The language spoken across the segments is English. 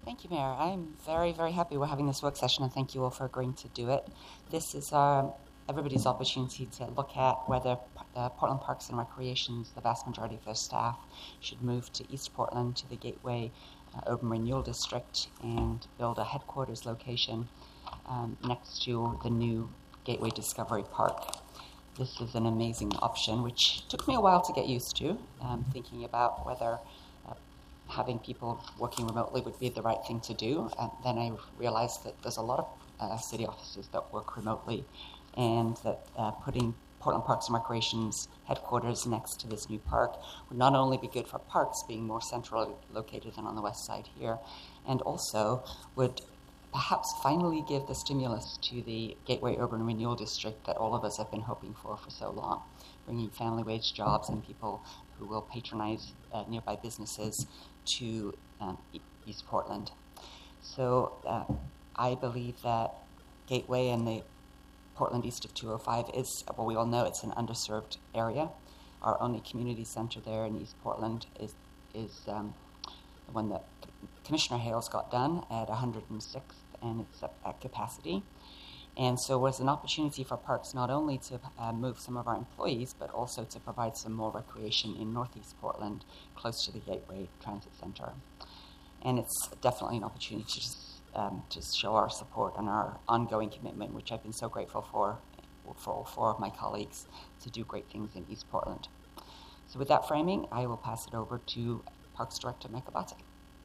Thank you, Mayor. I'm very, very happy we're having this work session, and thank you all for agreeing to do it. This is everybody's opportunity to look at whether Portland Parks and Recreations, the vast majority of their staff, should move to East Portland to the Gateway Urban Renewal District and build a headquarters location next to the new Gateway Discovery Park. This is an amazing option, which took me a while to get used to, thinking about whether having people working remotely would be the right thing to do. And then I realized that there's a lot of city offices that work remotely, and that putting Portland Parks and Recreation's headquarters next to this new park would not only be good for parks being more centrally located than on the west side here, and also would perhaps finally give the stimulus to the Gateway Urban Renewal District that all of us have been hoping for so long, bringing family wage jobs and people who will patronize nearby businesses to East Portland. So I believe that Gateway and the Portland east of 205 is, well, we all know it's an underserved area. Our only community center there in East Portland is the one that Commissioner Hales got done at 106th, and it's at capacity. And so it was an opportunity for parks not only to move some of our employees, but also to provide some more recreation in Northeast Portland, close to the Gateway Transit Center. And it's definitely an opportunity to show our support and our ongoing commitment, which I've been so grateful for all four of my colleagues, to do great things in East Portland. So with that framing, I will pass it over to Parks Director Mike Abate.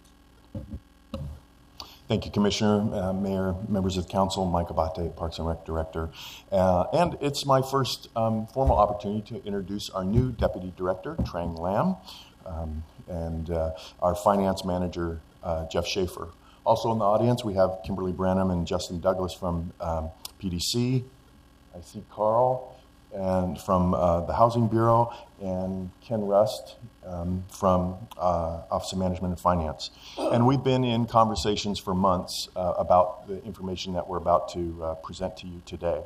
Thank you, Commissioner, Mayor, members of the council. Mike Abate, Parks and Rec Director. And it's my first formal opportunity to introduce our new Deputy Director, Trang Lam, and our Finance Manager, Jeff Schaefer. Also in the audience, we have Kimberly Branham and Justin Douglas from PDC. I see Carl and from the Housing Bureau, and Ken Rust from Office of Management and Finance. And we've been in conversations for months about the information that we're about to present to you today.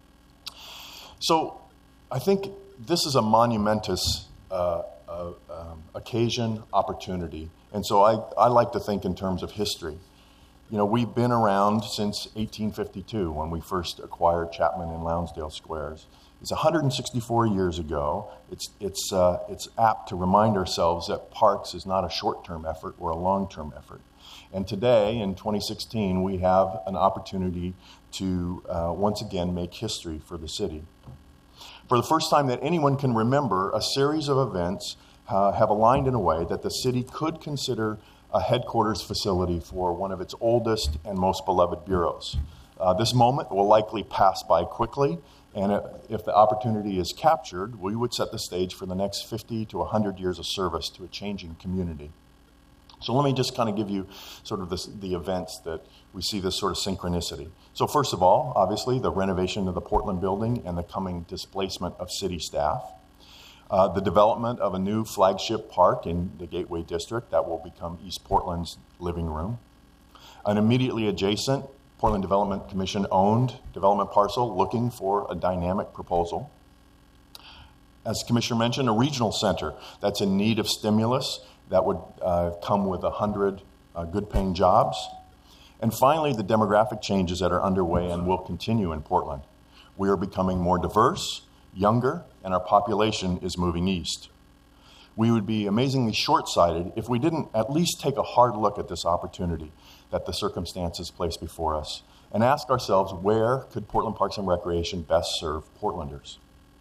So I think this is a monumentous occasion, opportunity. And so I like to think in terms of history. You know, we've been around since 1852 when we first acquired Chapman and Lonsdale Squares. It's 164 years ago. It's apt to remind ourselves that parks is not a short-term effort or a long-term effort. And today, in 2016, we have an opportunity to once again make history for the city. For the first time that anyone can remember, a series of events have aligned in a way that the city could consider a headquarters facility for one of its oldest and most beloved bureaus. This moment will likely pass by quickly, and if the opportunity is captured, we would set the stage for the next 50 to 100 years of service to a changing community. So let me just kind of give you sort of the events that we see this sort of synchronicity. So first of all, obviously, the renovation of the Portland building and the coming displacement of city staff. The development of a new flagship park in the Gateway District that will become East Portland's living room. An immediately adjacent Portland Development Commission owned development parcel looking for a dynamic proposal. As the Commissioner mentioned, a regional center that's in need of stimulus that would come with 100 good-paying jobs. And finally, the demographic changes that are underway and will continue in Portland. We are becoming more diverse, younger, and our population is moving east. We would be amazingly short-sighted if we didn't at least take a hard look at this opportunity that the circumstances place before us and ask ourselves, where could Portland Parks and Recreation best serve Portlanders?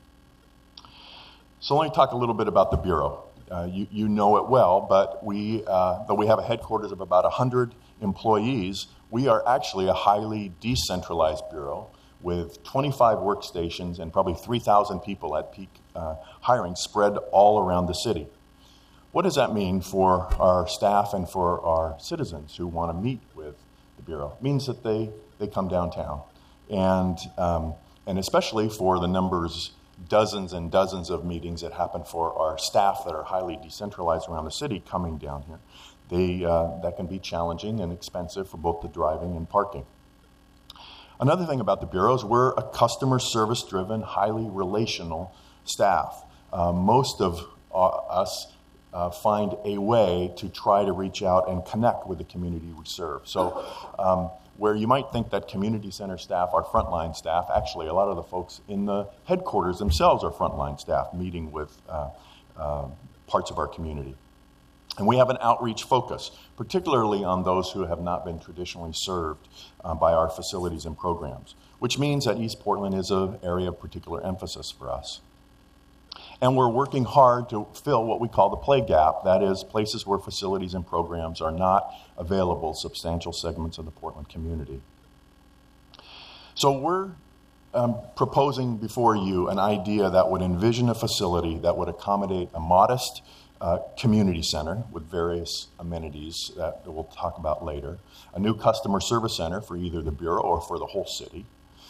So let me talk a little bit about the Bureau. You know it well, but though we have a headquarters of about 100 employees, we are actually a highly decentralized Bureau with 25 workstations and probably 3,000 people at peak hiring spread all around the city. What does that mean for our staff and for our citizens who want to meet with the Bureau? It means that they come downtown. And especially for the numbers, dozens and dozens of meetings that happen for our staff that are highly decentralized around the city coming down here. That can be challenging and expensive for both the driving and parking. Another thing about the Bureau is we're a customer service-driven, highly relational staff. Most of us find a way to try to reach out and connect with the community we serve. So where you might think that community center staff are frontline staff, actually a lot of the folks in the headquarters themselves are frontline staff meeting with parts of our community. And we have an outreach focus, particularly on those who have not been traditionally served by our facilities and programs, which means that East Portland is an area of particular emphasis for us. And we're working hard to fill what we call the play gap, that is, places where facilities and programs are not available, substantial segments of the Portland community. So we're proposing before you an idea that would envision a facility that would accommodate a modest community center with various amenities that we'll talk about later, a new customer service center for either the Bureau or for the whole city,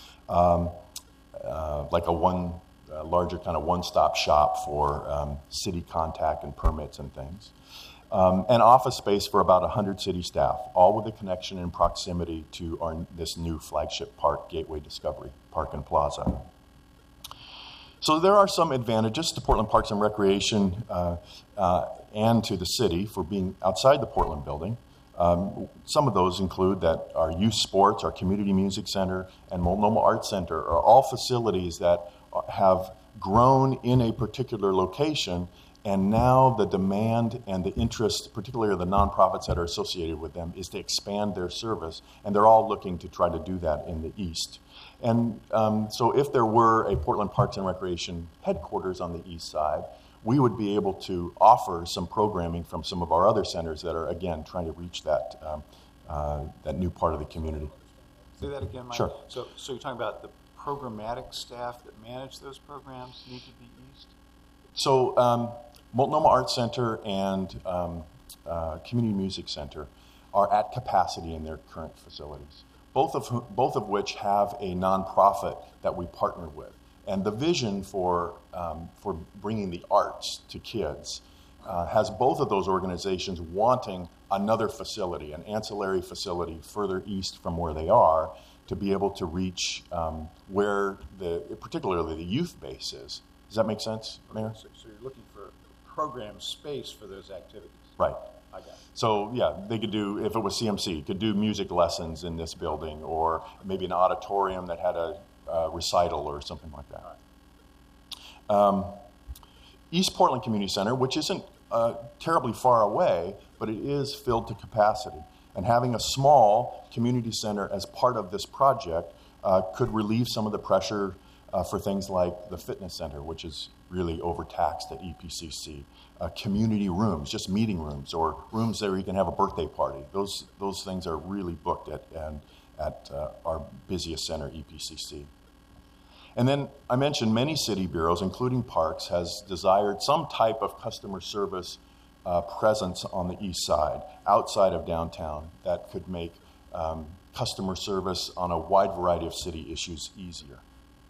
like a larger kind of one-stop shop for city contact and permits and things, and office space for about 100 city staff, all with a connection and proximity to this new flagship park, Gateway Discovery Park and Plaza. So there are some advantages to Portland Parks and Recreation and to the city for being outside the Portland building. Some of those include that our youth sports, our community music center, and Multnomah Arts Center are all facilities that have grown in a particular location, and now the demand and the interest, particularly of the nonprofits that are associated with them, is to expand their service, and they're all looking to try to do that in the east. And so if there were a Portland Parks and Recreation headquarters on the east side, we would be able to offer some programming from some of our other centers that are, again, trying to reach that new part of the community. Say that again, Mike. Sure. So you're talking about the programmatic staff that manage those programs need to be east? So Multnomah Arts Center and Community Music Center are at capacity in their current facilities, both of which have a nonprofit that we partner with. And the vision for bringing the arts to kids has both of those organizations wanting another facility, an ancillary facility further east from where they are, to be able to reach where particularly the youth base is. Does that make sense, Mayor? So you're looking for program space for those activities. Right. I got it. So, yeah, they could do, if it was CMC, could do music lessons in this building, or maybe an auditorium that had a recital or something like that. East Portland Community Center, which isn't terribly far away, but it is filled to capacity. And having a small community center as part of this project could relieve some of the pressure for things like the fitness center, which is really overtaxed at EPCC. Community rooms, just meeting rooms, or rooms where you can have a birthday party. Those things are really booked at our busiest center, EPCC. And then I mentioned many city bureaus, including Parks, has desired some type of customer service presence on the east side, outside of downtown, that could make customer service on a wide variety of city issues easier.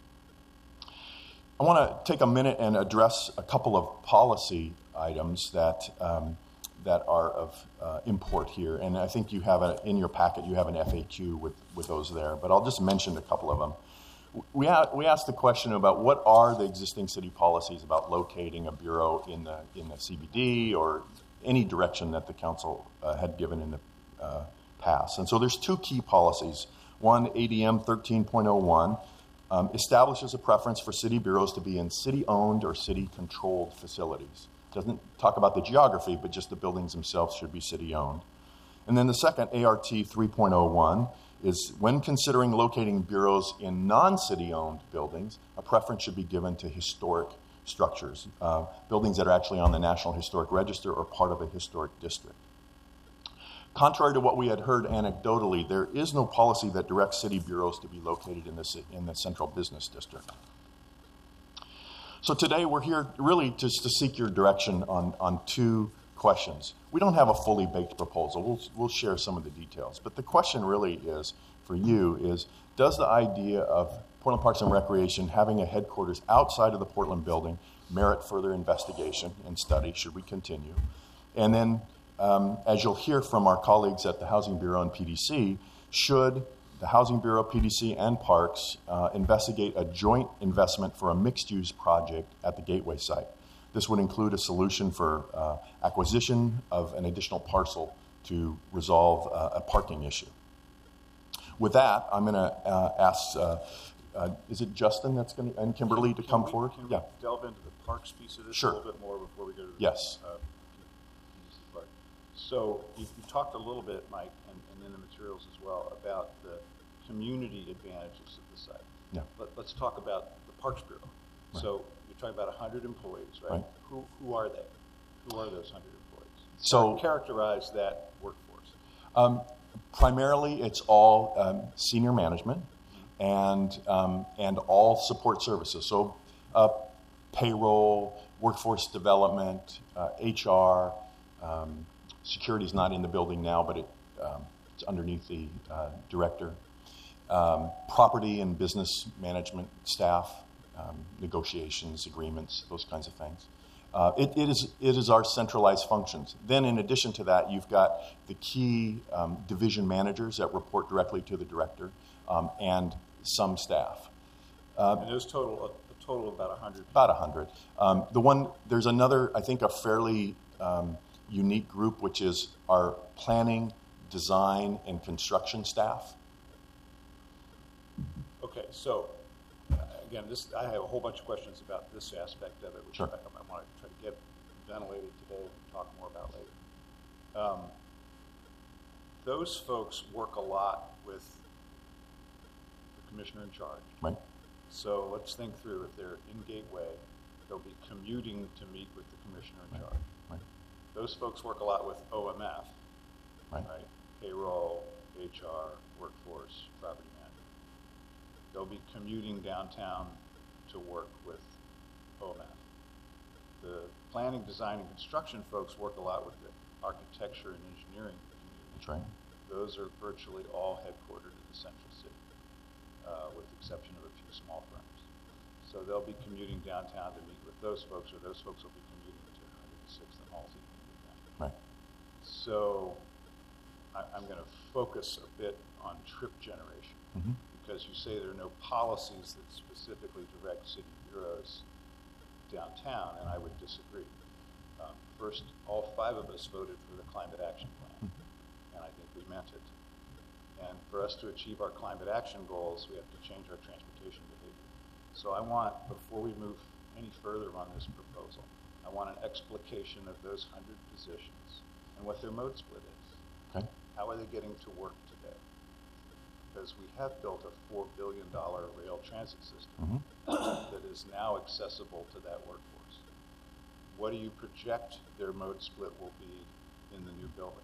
I want to take a minute and address a couple of policy items that are of import here. And I think you have in your packet, you have an FAQ with those there, but I'll just mention a couple of them. We asked the question about what are the existing city policies about locating a bureau in the CBD or any direction that the council had given in the past. And so there's two key policies. One, ADM 13.01, establishes a preference for city bureaus to be in city-owned or city-controlled facilities. Doesn't talk about the geography, but just the buildings themselves should be city-owned. And then the second, ART 3.01, is when considering locating bureaus in non-city-owned buildings, a preference should be given to historic structures, buildings that are actually on the National Historic Register or part of a historic district. Contrary to what we had heard anecdotally, there is no policy that directs city bureaus to be located in the central business district. So today we're here really just to seek your direction on two questions. We don't have a fully baked proposal. We'll share some of the details. But the question really is, for you, is does the idea of Portland Parks and Recreation having a headquarters outside of the Portland building merit further investigation and study? Should we continue? And then, as you'll hear from our colleagues at the Housing Bureau and PDC, should the Housing Bureau, PDC, and Parks investigate a joint investment for a mixed-use project at the Gateway site? This would include a solution for acquisition of an additional parcel to resolve a parking issue. With that, I'm going to ask, is it Justin that's going to, and Kimberly to come forward? Can we delve into the parks piece of this Sure. a little bit more before we go to the Yes. part? So you talked a little bit, Mike, and in the materials as well, about the community advantages of the site. Yeah. Let's talk about the Parks Bureau. Right. So you're talking about 100 employees, right? Right. Who are they? Who are those 100 employees? So- characterize that workforce. Primarily, it's all senior management and all support services. So payroll, workforce development, HR, security is not in the building now, but it's underneath the director. Property and business management staff, negotiations, agreements, those kinds of things. It is our centralized functions. Then in addition to that, you've got the key division managers that report directly to the director and some staff. And those total of about 100. About 100. There's another, I think, a fairly unique group, which is our planning, design, and construction staff. Okay, so again, I have a whole bunch of questions about this aspect of it, which Sure. I want to try to get ventilated today and talk more about later. Those folks work a lot with the commissioner in charge. Right. So let's think through, if they're in Gateway, they'll be commuting to meet with the commissioner in charge. Right. Those folks work a lot with OMF, Right. right? Payroll, HR, workforce, property management. They'll be commuting downtown to work with OMF. The planning, design, and construction folks work a lot with the architecture and engineering community. That's right. Those are virtually all headquartered in the central city, with the exception of a few small firms. So they'll be commuting downtown to meet with those folks, or those folks will be commuting to 106th and Halsey. Right. So I'm going to focus a bit on trip generation, Mhm. because you say there are no policies that specifically direct city bureaus downtown, and I would disagree. First, all 5 of us voted for the Climate Action Plan, and I think we meant it. And for us to achieve our climate action goals, we have to change our transportation behavior. So I want, before we move any further on this proposal, I want an explication of those 100 positions and what their mode split is. Okay. How are they getting to work today? Because we have built a $4 billion rail transit system that is now accessible to that workforce. What do you project their mode split will be in the new building?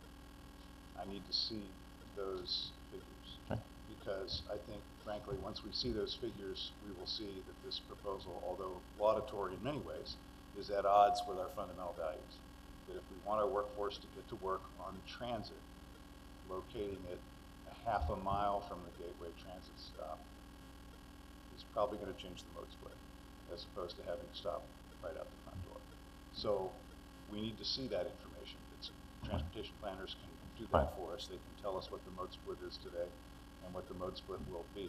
I need to see those figures. Okay. Because I think, frankly, once we see those figures, we will see that this proposal, although laudatory in many ways, is at odds with our fundamental values. That if we want our workforce to get to work on transit, locating it a half a mile from the Gateway transit stop is probably going to change the mode split, as opposed to having to stop right out the front door. So we need to see that information. Transportation planners can do that Right. for us. They can tell us what the mode split is today and what the mode split will be.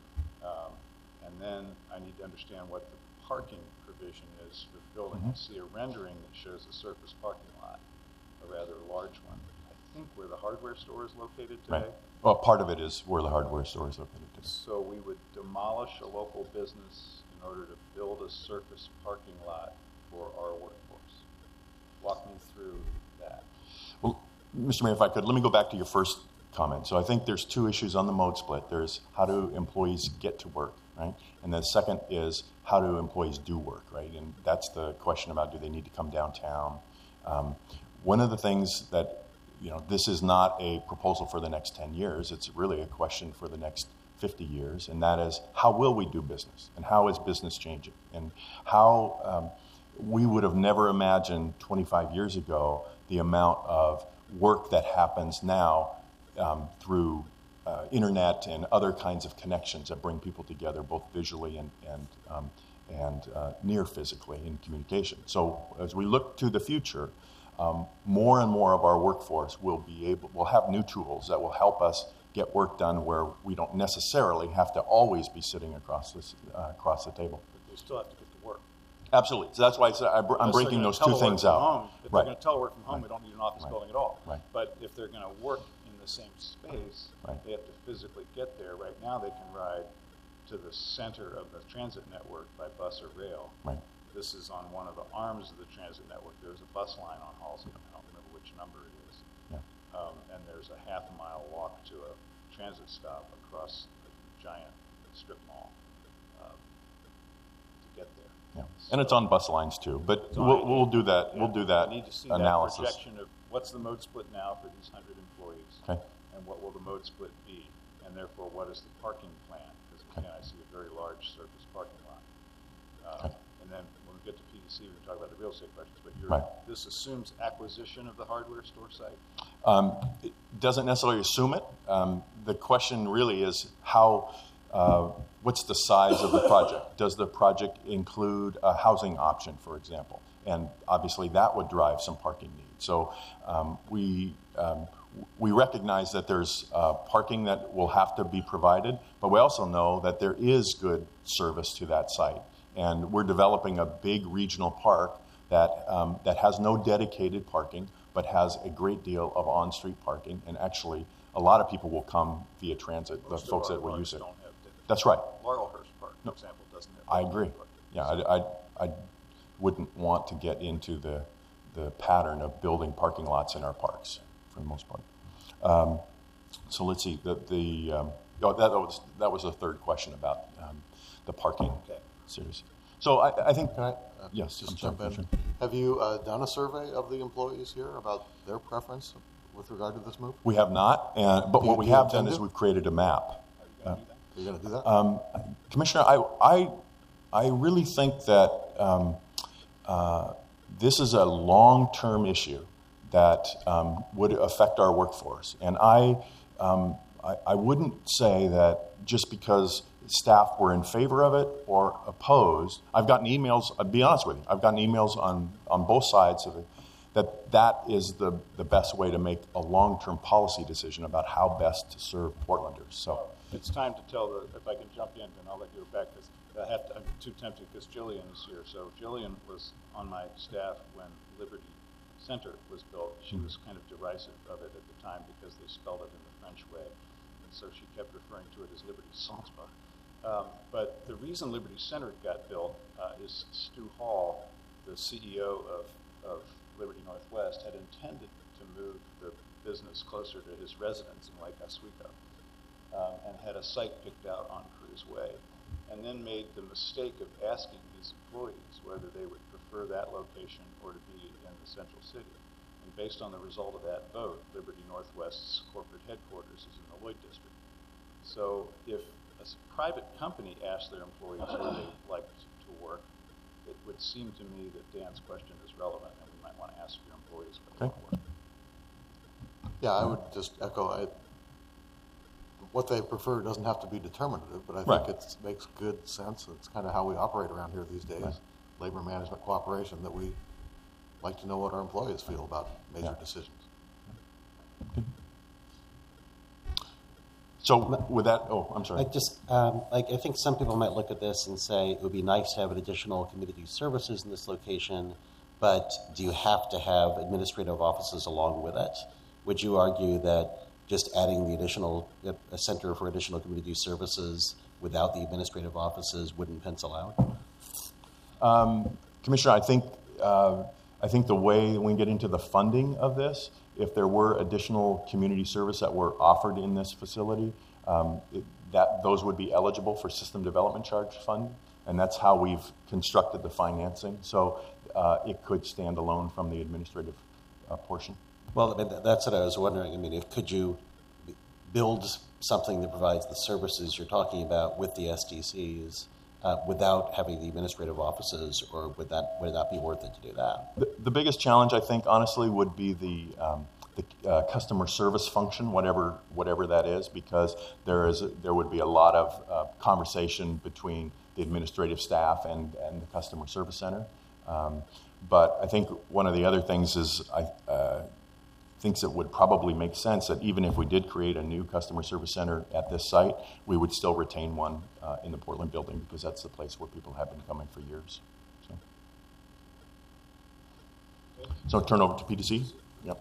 And then I need to understand what the parking provision is for the building. I see a rendering that shows a surface parking lot, a rather large one. I think where the hardware store is located today. Right. Well, part of it is where the hardware store is located today. So we would demolish a local business in order to build a surface parking lot for our workforce. Walk me through that. Well, Mr. Mayor, if I could, let me go back to your first comment. So I think there's 2 issues on the mode split. There's how do employees get to work, right? And the second is how do employees do work, right? And that's the question about do they need to come downtown. One of the things that, this is not a proposal for the next 10 years. It's really a question for the next 50 years, and that is how will we do business, and how is business changing, and how we would have never imagined 25 years ago the amount of work that happens now through internet and other kinds of connections that bring people together, both visually and near physically in communication. So as we look to the future, more and more of our workforce will have new tools that will help us get work done where we don't necessarily have to always be sitting across the table. But they still have to get to work. Absolutely. So that's why I said I'm Unless breaking they're those gonna two telework things from out. home. If Right. they're going to telework from home, we don't need an office Right. building at all. Right. But if they're going to work in the same space, Right. they have to physically get there. Right now, they can ride to the center of the transit network by bus or rail. Right. This is on one of the arms of the transit network. There's a bus line on Halsey. I don't remember which number it is. Yeah. And there's a half-mile walk to a transit stop across a giant strip mall to get there. Yeah. And it's on bus lines too. But It's on we'll it. do that. Yeah. We'll do that We need to see analysis. that projection of what's the mode split now for these 100 employees, Okay. and what will the mode split be, and therefore what is the parking plan? Because again, I see a very large surface parking lot. Okay. And then when we get to PDC, we can talk about the real estate questions. But Right. this assumes acquisition of the hardware store site. It doesn't necessarily assume it. The question really is what's the size of the project? Does the project include a housing option, for example? And obviously that would drive some parking needs. So we recognize that there's parking that will have to be provided, but we also know that there is good service to that site. And we're developing a big regional park that has no dedicated parking, but has a great deal of on-street parking. And actually, a lot of people will come via transit, the Most of folks our that will parks use it. don't have dedicated. That's right. Laurelhurst Park, for example, doesn't have. I dedicated agree. parking. Yeah, I wouldn't want to get into the pattern of building parking lots in our parks, for the most part. So let's see. That was the third question about the parking Okay. series. So I think Can I yes. just I'm sorry, jump in? Commissioner. Have you done a survey of the employees here about their preference with regard to this move? We have not, but Do what we you have intend done is to? we've created a map. Are you going to do that? Are you going to do that? Commissioner, I really think that this is a long-term issue that would affect our workforce. And I wouldn't say that just because staff were in favor of it or opposed. I've gotten emails, I'll be honest with you, I've gotten emails on both sides of it, that is the best way to make a long-term policy decision about how best to serve Portlanders. So, It's time to tell if I can jump in, and I'll let you go back, because I'm too tempted, because Jillian is here. So Jillian was on my staff when Liberty Center was built. She was kind of derisive of it at the time because they spelled it in the French way. And so she kept referring to it as Liberty Centre. But the reason Liberty Center got built is Stu Hall, the CEO of Liberty Northwest, had intended to move the business closer to his residence in Lake Oswego, and had a site picked out on Cruz Way, and then made the mistake of asking his employees whether they would prefer that location or to be in the central city. And based on the result of that vote, Liberty Northwest's corporate headquarters is in the Lloyd District. So if a private company asked their employees where they'd like to work, it would seem to me that Dan's question is relevant, and we might want to ask your employees where they want to work. Yeah, I would just echo what they prefer doesn't have to be determinative, but I Right. think it makes good sense. It's kind of how we operate around here these days, Right. labor management cooperation, that we like to know what our employees feel about major Yeah. decisions. so with that, I'm sorry. I think some people might look at this and say it would be nice to have an additional community services in this location, but do you have to have administrative offices along with it? Would you argue that just adding the additional a center for additional community services without the administrative offices wouldn't pencil out? Commissioner, I think the way we get into the funding of this, if there were additional community service that were offered in this facility, those would be eligible for system development charge fund, and that's how we've constructed the financing. So it could stand alone from the administrative portion. Well, I mean, that's what I was wondering. I mean, could you build something that provides the services you're talking about with the SDCs without having the administrative offices, or would it not be worth it to do that? The biggest challenge, I think, honestly, would be the customer service function, whatever that is, because there would be a lot of conversation between the administrative staff and the customer service center. But I think one of the other things is thinks it would probably make sense that even if we did create a new customer service center at this site, we would still retain one in the Portland building, because that's the place where people have been coming for years. So. So turn over to PDC. Yep.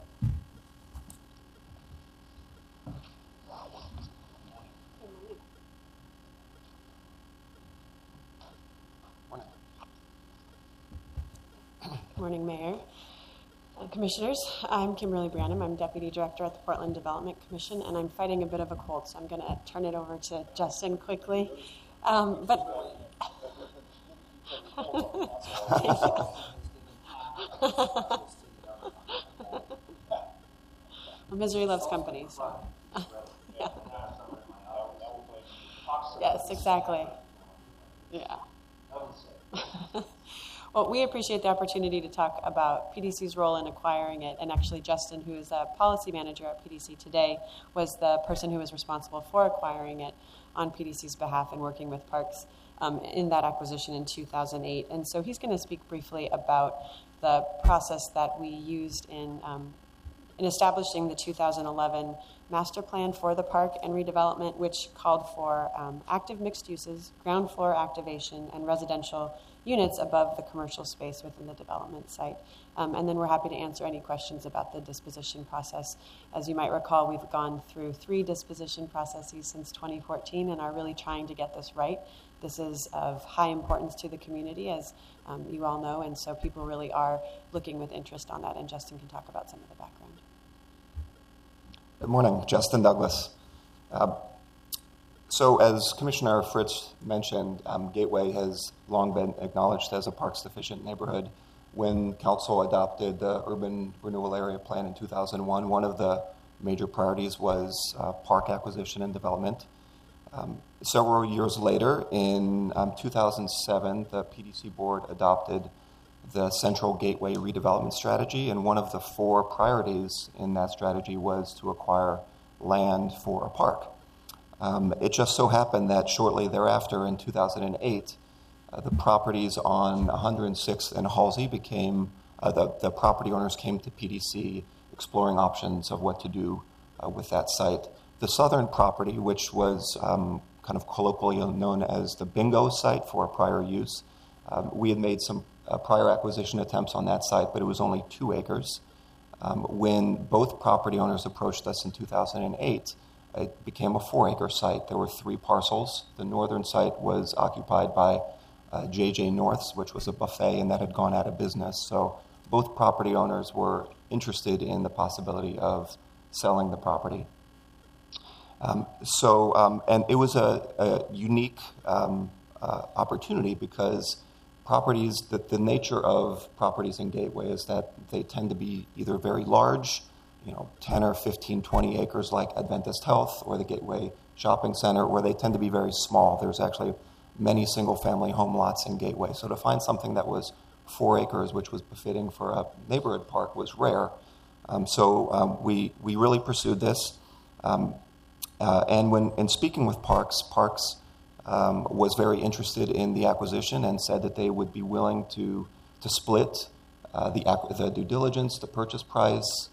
Morning, Mayor. Commissioners, I'm Kimberly Branham. I'm Deputy Director at the Portland Development Commission, and I'm fighting a bit of a cold, so I'm going to turn it over to Justin quickly. But misery loves company. So. Yeah. Yes, exactly. Yeah. Well, we appreciate the opportunity to talk about PDC's role in acquiring it. And actually, Justin, who is a policy manager at PDC today, was the person who was responsible for acquiring it on PDC's behalf and working with Parks in that acquisition in 2008. And so he's going to speak briefly about the process that we used in establishing the 2011 master plan for the park and redevelopment, which called for active mixed uses, ground floor activation, and residential units above the commercial space within the development site. And then we're happy to answer any questions about the disposition process. As you might recall, we've gone through 3 disposition processes since 2014 and are really trying to get this right. This is of high importance to the community, as you all know, and so people really are looking with interest on that, and Justin can talk about some of the background. Good morning, Justin Douglas. So as Commissioner Fritz mentioned, Gateway has long been acknowledged as a parks deficient neighborhood. When Council adopted the Urban Renewal Area Plan in 2001, one of the major priorities was park acquisition and development. Several years later, in 2007, the PDC board adopted the Central Gateway Redevelopment Strategy, and one of the 4 priorities in that strategy was to acquire land for a park. It just so happened that shortly thereafter, in 2008, the properties on 106th and Halsey became, the property owners came to PDC exploring options of what to do with that site. The southern property, which was kind of colloquially known as the bingo site for prior use, we had made some prior acquisition attempts on that site, but it was only 2 acres. When both property owners approached us in 2008, it became a 4-acre site. There were 3 parcels. The northern site was occupied by JJ North's, which was a buffet, and that had gone out of business. So both property owners were interested in the possibility of selling the property. And it was a unique opportunity because properties, the nature of properties in Gateway is that they tend to be either very large, 10 or 15, 20 acres like Adventist Health or the Gateway Shopping Center, where they tend to be very small. There's actually many single-family home lots in Gateway. So to find something that was 4 acres, which was befitting for a neighborhood park, was rare. We really pursued this. And when in speaking with Parks was very interested in the acquisition and said that they would be willing to split the due diligence, the purchase price,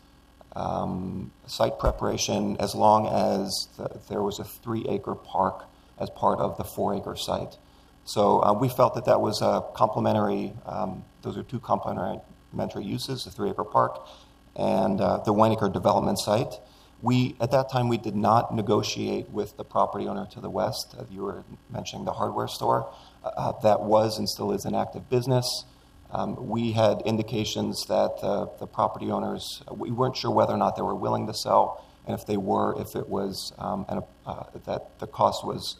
site preparation, as long as there was a 3-acre park as part of the 4-acre site. So we felt that was a complementary, those are 2 complementary uses, the 3-acre park and the 1-acre development site. At that time, we did not negotiate with the property owner to the west. You were mentioning the hardware store. That was and still is an active business. We had indications that the property owners, we weren't sure whether or not they were willing to sell, and if they were, if it was, that the cost was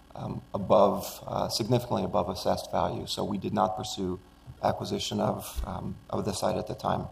significantly above assessed value. So we did not pursue acquisition of the site at the time.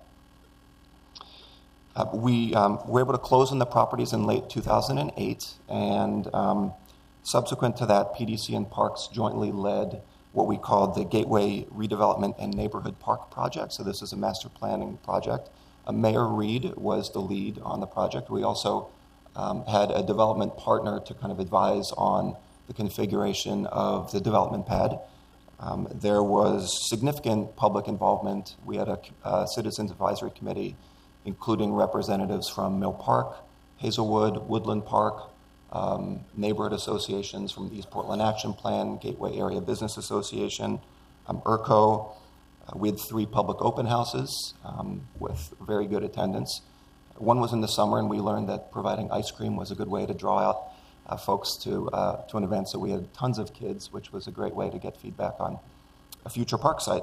We were able to close on the properties in late 2008, and subsequent to that, PDC and Parks jointly led what we called the Gateway Redevelopment and Neighborhood Park Project. So this is a master planning project. Mayor Reed was the lead on the project. We also had a development partner to kind of advise on the configuration of the development pad. There was significant public involvement. We had a Citizens Advisory Committee, including representatives from Mill Park, Hazelwood, Woodland Park, neighborhood associations from the East Portland Action Plan, Gateway Area Business Association, ERCO, We had 3 public open houses with very good attendance. One was in the summer, and we learned that providing ice cream was a good way to draw out folks to an event. So we had tons of kids, which was a great way to get feedback on a future park site.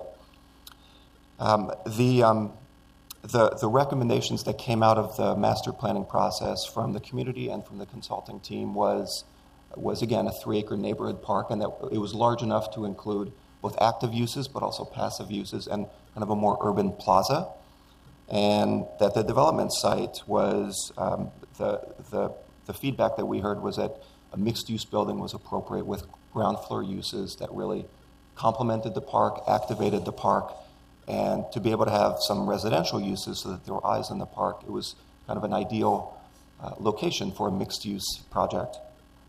The recommendations that came out of the master planning process from the community and from the consulting team was again a 3-acre neighborhood park, and that it was large enough to include both active uses but also passive uses and kind of a more urban plaza, and that the development site was the feedback that we heard was that a mixed-use building was appropriate with ground floor uses that really complemented the park, activated the park, and to be able to have some residential uses so that there were eyes in the park. It was kind of an ideal location for a mixed-use project.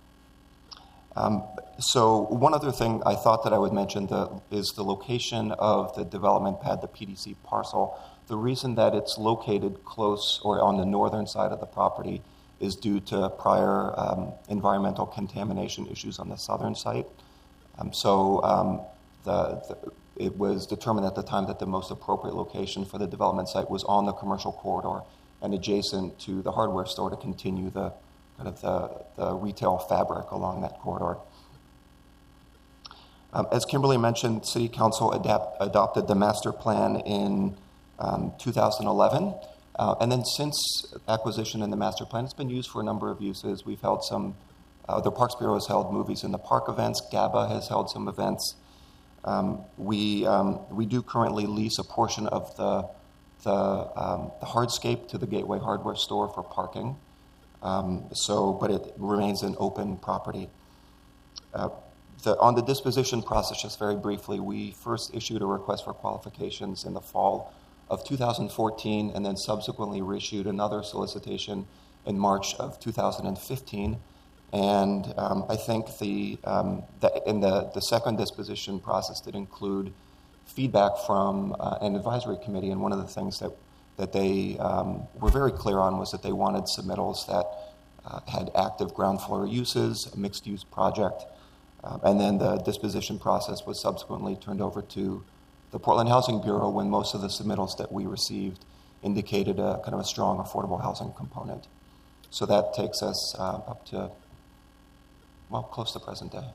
So one other thing I thought that I would mention is the location of the development pad, the PDC parcel. The reason that it's located close or on the northern side of the property is due to prior environmental contamination issues on the southern site. It was determined at the time that the most appropriate location for the development site was on the commercial corridor and adjacent to the hardware store to continue the retail fabric along that corridor. As Kimberly mentioned, City Council adopted the master plan in 2011. And then since acquisition in the master plan, it's been used for a number of uses. We've held some, the Parks Bureau has held movies in the park events. GABA has held some events. We do currently lease a portion of the hardscape to the Gateway Hardware Store for parking. But it remains an open property. On the disposition process, just very briefly, we first issued a request for qualifications in the fall of 2014, and then subsequently reissued another solicitation in March of 2015. And I think the second disposition process did include feedback from an advisory committee, and one of the things that they were very clear on was that they wanted submittals that had active ground floor uses, a mixed-use project, and then the disposition process was subsequently turned over to the Portland Housing Bureau when most of the submittals that we received indicated a kind of a strong affordable housing component. So that takes us up to, well, close to present day.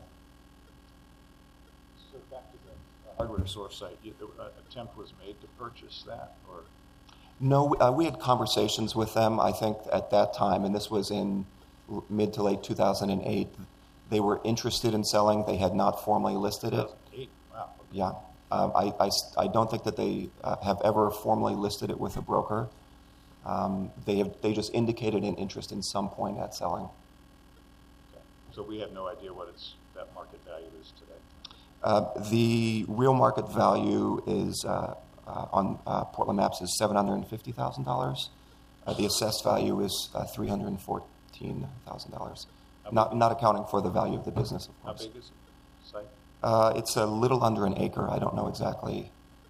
So back to the hardware store site, an attempt was made to purchase that, or? No, we had conversations with them, I think, at that time, and this was in mid to late 2008. They were interested in selling. They had not formally listed it. 2008, wow. Okay. Yeah. I don't think that they have ever formally listed it with a broker. They just indicated an interest in some point at selling. Okay. So we have no idea what that market value is today. The real market value is on Portland Maps is $750,000. The assessed value is $314,000. Not accounting for the value of the business, of course. How big is the site? It's a little under an acre. I don't know exactly.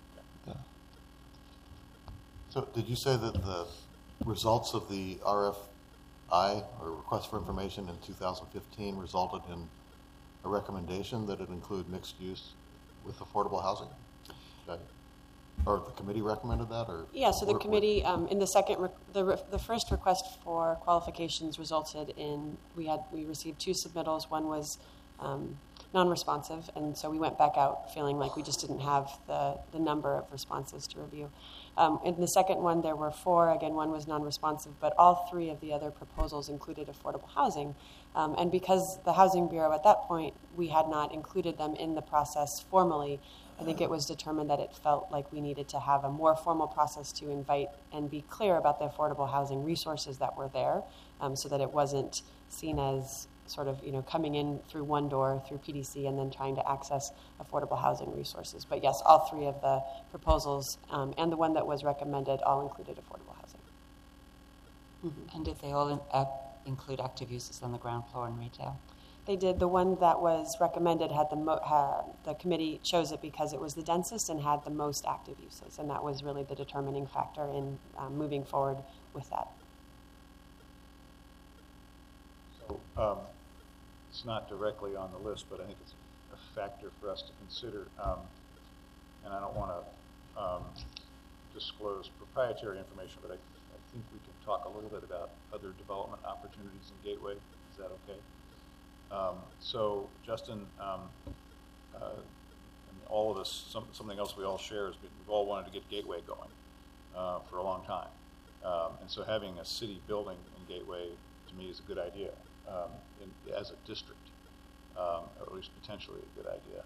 So did you say that the results of the RFI, or request for information, in 2015 resulted in a recommendation that it include mixed use with affordable housing? Or the committee recommended that? Or yeah, so the committee, in the second, the first request for qualifications resulted in, we received 2 submittals. One was non-responsive, and so we went back out feeling like we just didn't have the number of responses to review. In the second one, there were 4. Again, one was non-responsive, but all 3 of the other proposals included affordable housing. And because the Housing Bureau at that point, we had not included them in the process formally, I think it was determined that it felt like we needed to have a more formal process to invite and be clear about the affordable housing resources that were there, so that it wasn't seen as sort of, coming in through one door through PDC and then trying to access affordable housing resources. But yes, all 3 of the proposals and the one that was recommended all included affordable housing. Mm-hmm. And did they all include active uses on the ground floor and retail? They did. The one that was recommended had the committee chose it because it was the densest and had the most active uses, and that was really the determining factor in moving forward with that. So it's not directly on the list, but I think it's a factor for us to consider. And I don't want to disclose proprietary information, but I think we can talk a little bit about other development opportunities in Gateway. Is that okay? So, Justin, I mean, all of us, something else we all share is we've all wanted to get Gateway going for a long time. And so having a city building in Gateway, to me, is a good idea as a district, or at least potentially a good idea.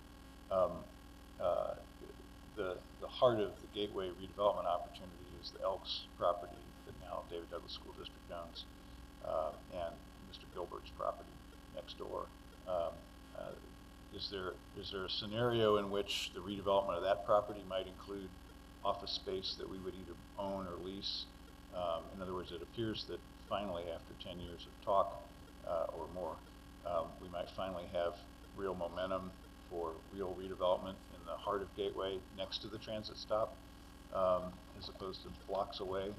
The heart of the Gateway redevelopment opportunity is the Elks property that now David Douglas School District owns, and Mr. Gilbert's property next door. Is there a scenario in which the redevelopment of that property might include office space that we would either own or lease? In other words, it appears that finally, after 10 years of talk or more, we might finally have real momentum for real redevelopment in the heart of Gateway next to the transit stop, as opposed to blocks away.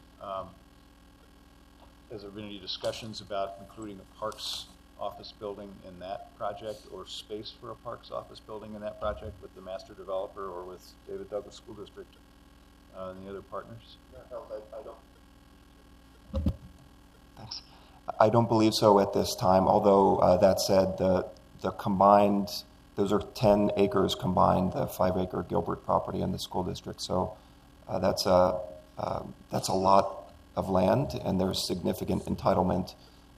Has there been any discussions about including a Parks office building in that project, or space for a Parks office building in that project with the master developer or with David Douglas School District and the other partners? I don't. Thanks. I don't believe so at this time, although that said, the combined, those are 10 acres combined, the 5-acre Gilbert property and the school district. So that's a lot of land, and there's significant entitlement.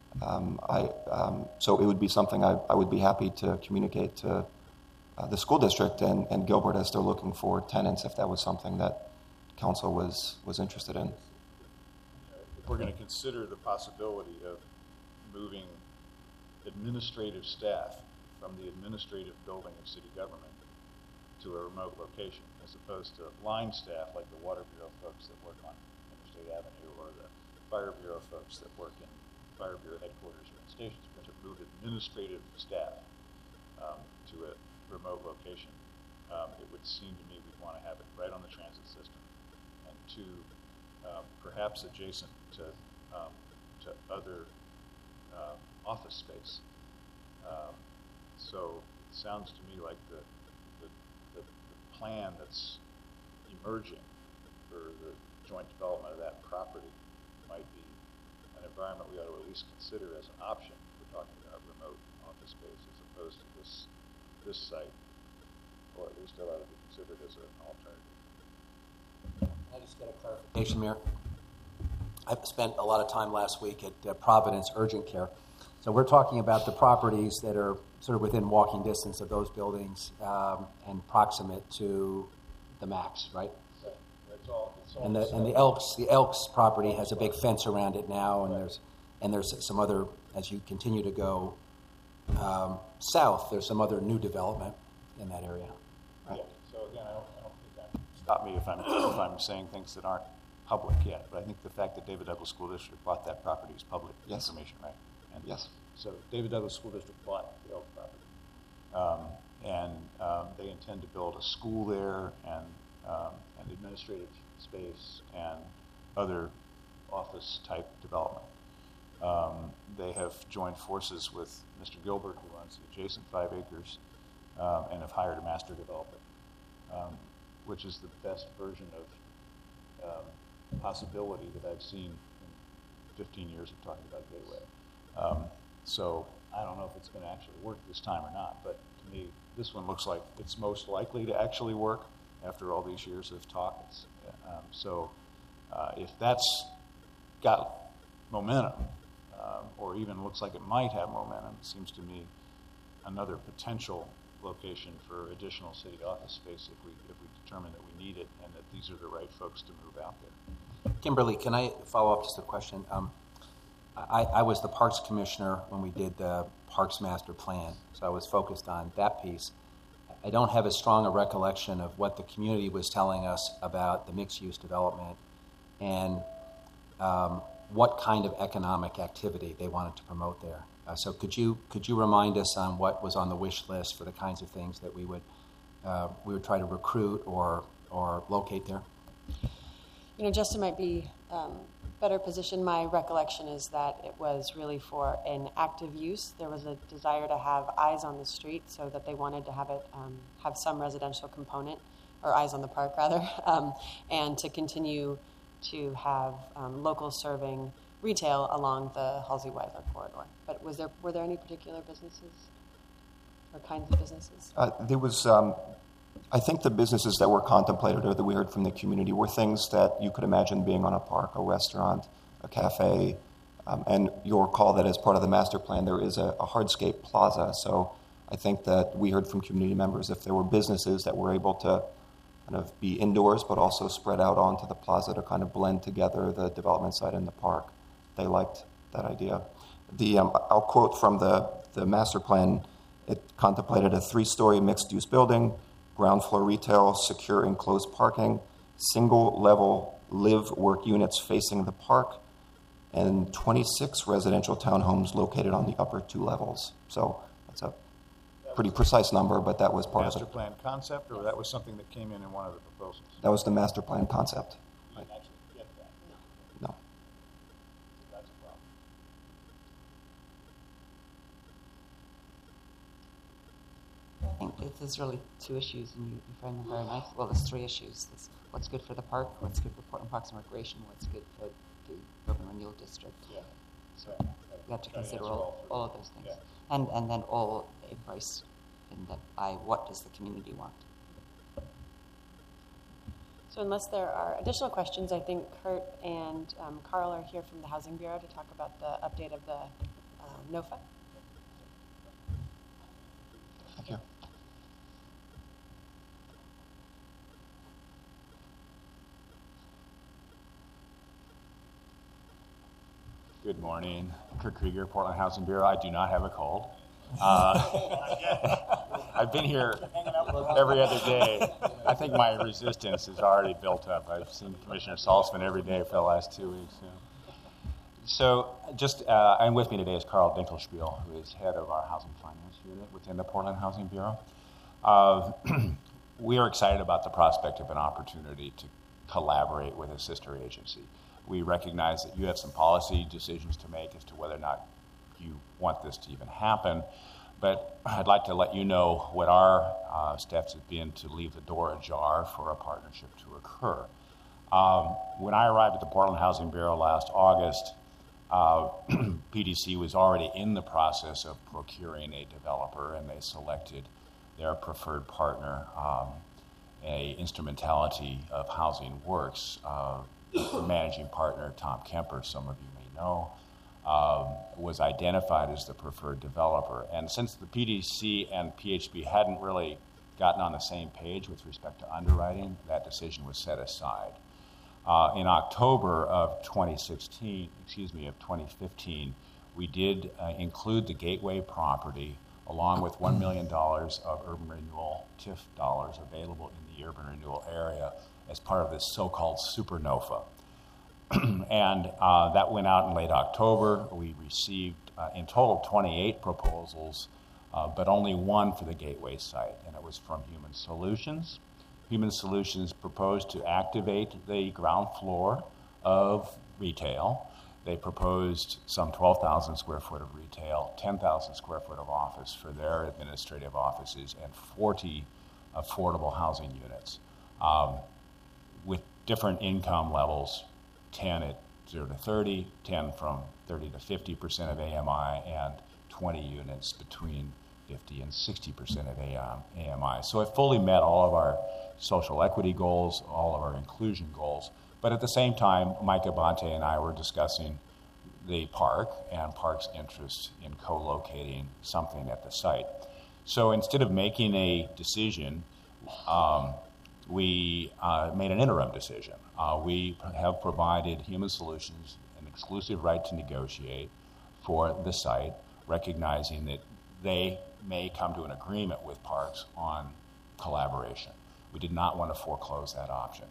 So it would be something I would be happy to communicate to the school district and Gilbert as they're looking for tenants, if that was something that council was interested in. If we're going to consider the possibility of moving administrative staff from the administrative building of city government to a remote location, as opposed to line staff like the Water Bureau folks that work on Interstate Avenue, or the Fire Bureau folks that work in Fire Bureau headquarters or in stations, we're going to move administrative staff to a remote location. It would seem to me we'd want to have it right on the transit system, and perhaps adjacent to other office space. So it sounds to me like the plan that's emerging for the joint development of that property might be an environment we ought to at least consider as an option. We're talking about remote office space as opposed to this site, or at least it ought to be considered as an alternative. Can I just get a clarification, Mayor? I've spent a lot of time last week at Providence Urgent Care. So we're talking about the properties that are sort of within walking distance of those buildings and proximate to the MAX, right? It's all And the Elks property has a big fence around it now, and there's some other, as you continue to go south, there's some other new development in that area. Right. Yeah. So again, I don't think stop me if I'm saying things that aren't public yet, but I think the fact that David Douglas School District bought that property is public information, right? And yes. So David Douglas School District bought the Elk property, and they intend to build a school there and administrative space and other office type development. They have joined forces with Mr. Gilbert, who runs the adjacent 5 acres, and have hired a master developer, which is the best version of possibility that I've seen in 15 years of talking about Gateway. So I don't know if it's going to actually work this time or not, but to me, this one looks like it's most likely to actually work after all these years of talk. If that's got momentum, or even looks like it might have momentum, it seems to me another potential location for additional city office space if we determine that we need it and that these are the right folks to move out there. Kimberly, can I follow up just a question? I was the Parks Commissioner when we did the Parks Master Plan, so I was focused on that piece. I don't have as strong a recollection of what the community was telling us about the mixed-use development and what kind of economic activity they wanted to promote there. So could you remind us on what was on the wish list for the kinds of things that we would try to recruit or locate there? You know, Justin might be better positioned. My recollection is that it was really for an active use. There was a desire to have eyes on the street, so that they wanted to have it have some residential component. or Eyes on the Park rather, and to continue to have local serving retail along the Halsey-Weiler corridor. But were there any particular businesses or kinds of businesses? There was, I think the businesses that were contemplated or that we heard from the community were things that you could imagine being on a park, a restaurant, a cafe, and you'll recall that as part of the master plan, there is a hardscape plaza. So I think that we heard from community members if there were businesses that were able to kind of be indoors but also spread out onto the plaza to kind of blend together the development site and the park. They liked that idea. I'll quote from the master plan. It contemplated a 3-story mixed-use building, ground floor retail, secure enclosed parking, single-level live-work units facing the park, and 26 residential townhomes located on the upper 2 levels. So that's a pretty precise number, but that was part of Master it. plan concept, or that was something that came in one of the proposals? That was the master plan concept. You didn't actually get that? No. That's a problem. I think there's really 2 issues, and you frame them very nice. Well, there's 3 issues. There's what's good for the park, what's good for Portland Parks and Recreation, what's good for the urban renewal district. Yeah. So we have to Gotta consider answer all of those things. Yeah. And then all embraced in that by what does the community want? So unless there are additional questions, I think Kurt and Carl are here from the Housing Bureau to talk about the update of the NOFA. Thank you. Good morning. Kurt Krieger, Portland Housing Bureau. I do not have a cold. I've been here every other day. I think my resistance is already built up. I've seen Commissioner Salzman every day for the last 2 weeks. So and with me today is Carl Dinkelspiel, who is head of our Housing Finance Unit within the Portland Housing Bureau. We are excited about the prospect of an opportunity to collaborate with a sister agency. We recognize that you have some policy decisions to make as to whether or not you want this to even happen, but I'd like to let you know what our steps have been to leave the door ajar for a partnership to occur. When I arrived at the Portland Housing Bureau last August, PDC was already in the process of procuring a developer, and they selected their preferred partner, a instrumentality of Housing Works. The managing partner, Tom Kemper, some of you may know, was identified as the preferred developer. And since the PDC and PHB hadn't really gotten on the same page with respect to underwriting, that decision was set aside. In October of 2015, we did include the Gateway property along with $1 million of urban renewal TIF dollars available in the urban renewal area as part of this so-called SuperNOFA. And that went out in late October. We received in total 28 proposals, but only one for the Gateway site, and it was from Human Solutions. Human Solutions proposed to activate the ground floor of retail. They proposed some 12,000 square foot of retail, 10,000 square foot of office for their administrative offices, and 40 affordable housing units with different income levels, 10 at 0 to 30, 10 from 30 to 50% of AMI, and 20 units between 50 and 60% of AMI. So it fully met all of our social equity goals, all of our inclusion goals. But at the same time, Mike Abante and I were discussing the park and park's interest in co-locating something at the site. So instead of making a decision, we made an interim decision. We have provided Human Solutions an exclusive right to negotiate for the site, recognizing that they may come to an agreement with parks on collaboration. We did not want to foreclose that option.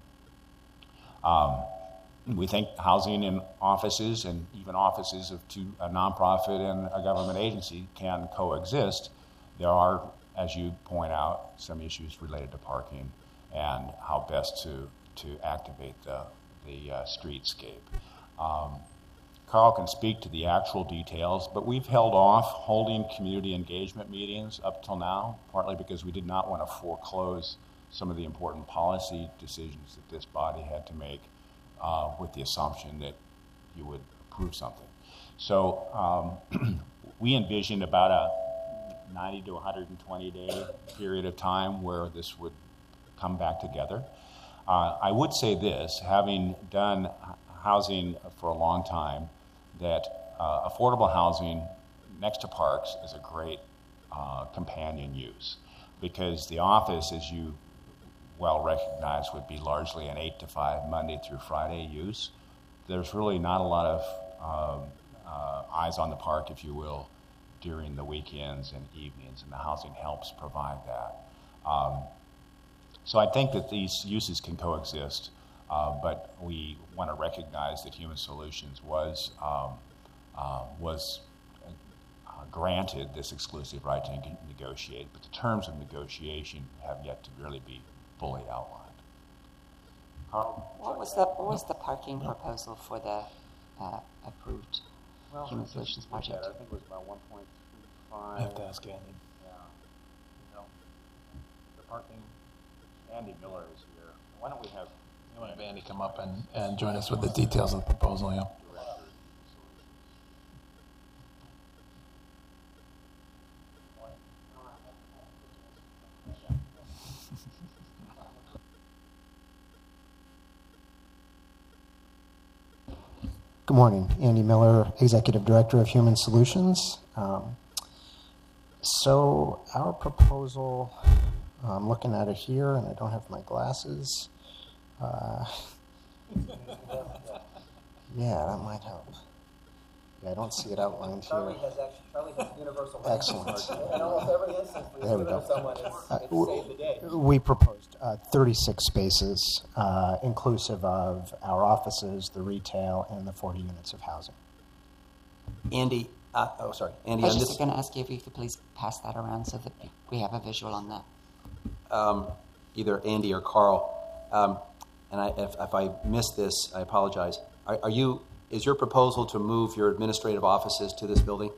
We think housing in offices and even offices of a nonprofit and a government agency can coexist. There are, as you point out, some issues related to parking and how best to activate the streetscape. Carl can speak to the actual details, but we've held off holding community engagement meetings up till now, partly because we did not want to foreclose some of the important policy decisions that this body had to make with the assumption that you would approve something. So we envisioned about a 90 to 120 day period of time where this would come back together. I would say this, having done housing for a long time, that affordable housing next to parks is a great companion use, because the office, as you well recognize, would be largely an 8 to 5 Monday through Friday use. There's really not a lot of eyes on the park, if you will, during the weekends and evenings, and the housing helps provide that. So I think that these uses can coexist, but we want to recognize that Human Solutions was granted this exclusive right to negotiate, but the terms of negotiation have yet to really be fully outlined. Carl? What was the parking proposal for the approved Human Solutions project? I think it was about 1.35. I have to ask Andy. Yeah. You know, the parking. Andy Miller is here. Why don't we have Andy come up and join us with the details of the proposal? Yeah. Good morning. Andy Miller, Executive Director of Human Solutions. So our proposal, I'm looking at it here, and I don't have my glasses. Yeah, that might help. Yeah, I don't see it outlined here. Charlie has universal. Excellent. In almost every instance, There we go. someone it's saved the day. We proposed 36 spaces, inclusive of our offices, the retail, and the 40 units of housing. Andy, I Andy, was on just this, going to ask you if you could please pass that around so that we have a visual on that. either Andy or Carl, and if I missed this, I apologize. Is your proposal to move your administrative offices to this building?